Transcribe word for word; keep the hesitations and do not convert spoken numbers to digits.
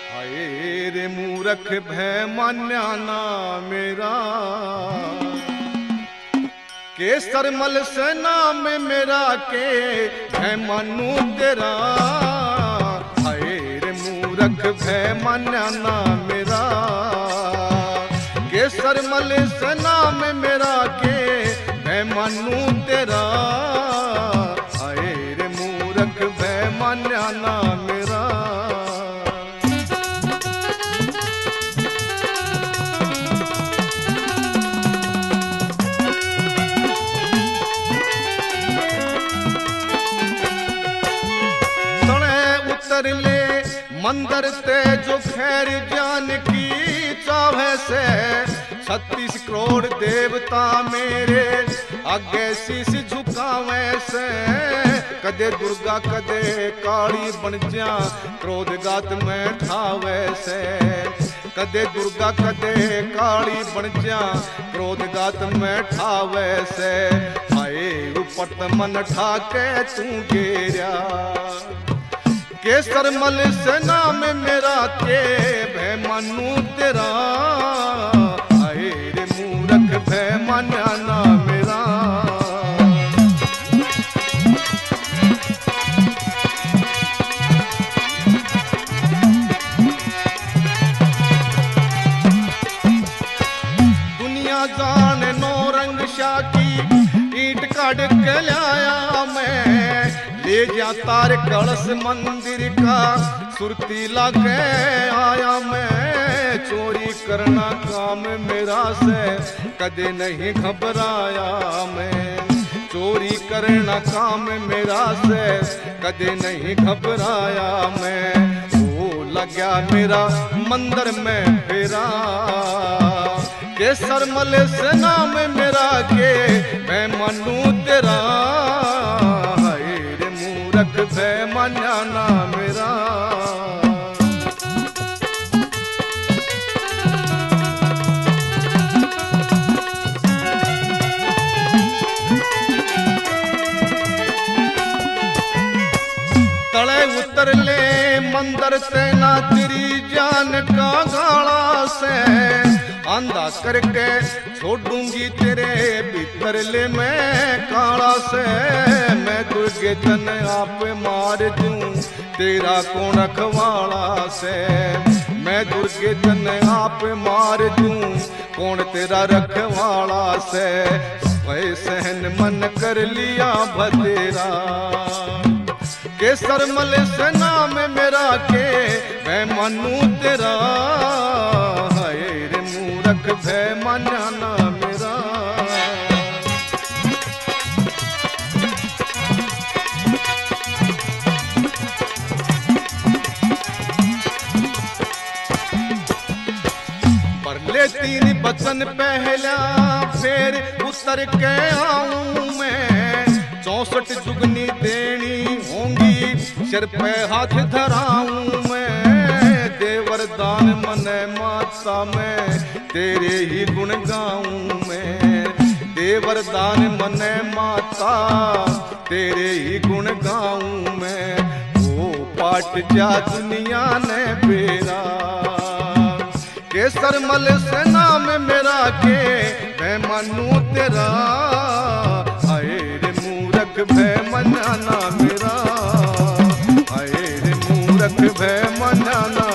हाय रे मूरख भय मान्या ना मेरा, केसर मल से नाम मेरा के भय मानू तेरा। हाय रे मूरख भय मान्या ना मेरा, केसर मल से नाम मेरा के भय मानू तेरा। हाय रे मूरख भय मान्या ना मेरा। ले मंदिर ते जो खैर जान की चाहे से, छत्तीस करोड़ देवता मेरे आगे शीश झुकावे से। कदे दुर्गा कदे काली बन जा क्रोध गात में ठावे से। कदे दुर्गा कदे काली बन जा क्रोध गात में ठावे से। हाय उपट मन ठाके तू गेरा, केसर मल से नाम मेरा के भय मानू तेरा। हाय रे मूरख भय मान्या ना मेरा। दुनिया जाने नौ रंग शाह की ईंट काट के लाया मैं। ले जा तार कलश मंदिर का सुरती लागे आया मैं। चोरी करना काम मेरा से कदे नहीं घबराया मैं। चोरी करना काम मेरा से कदे नहीं घबराया मैं। वो लगा मेरा मंदिर में फेरा, केसर मल से नाम मेरा के मैं मानू तेरा। मूरख भय मान्या ना मेरा। तले उतर ले मंदिर से ना तेरी जान का गाला से। आंधा करके छोड़ूंगी तेरे भीतर ले मैं काला से। मैं दुर्गे तन आप मार दूं तेरा कौन रखवाला से। मैं दुर्गे तन आप मार दूं कौन तेरा रखवाला से। भय सहन मन कर लिया बतेरा, केसर मल से नाम मेरा के मैं मानू तेरा। हाय रे मूरख भय मान्या ना मेरा। पर ले तीन बचन पहला फिर उतर के आऊं मैं। चौसठ जुगनी देनी होंगी सिर पे हाथ धराऊं मैं। देवर दान मने माता मैं तेरे ही गुण गाऊं मैं। देवर दान मने माता तेरे ही गुण गाऊं मैं। वो पाट जा दुनिया ने बेरा, केसर मल से नाम मेरा के मैं मानू तेरा। हाय रे मूरख भय मान्या ना मेरा। हाय रे मूरख भय मान्या ना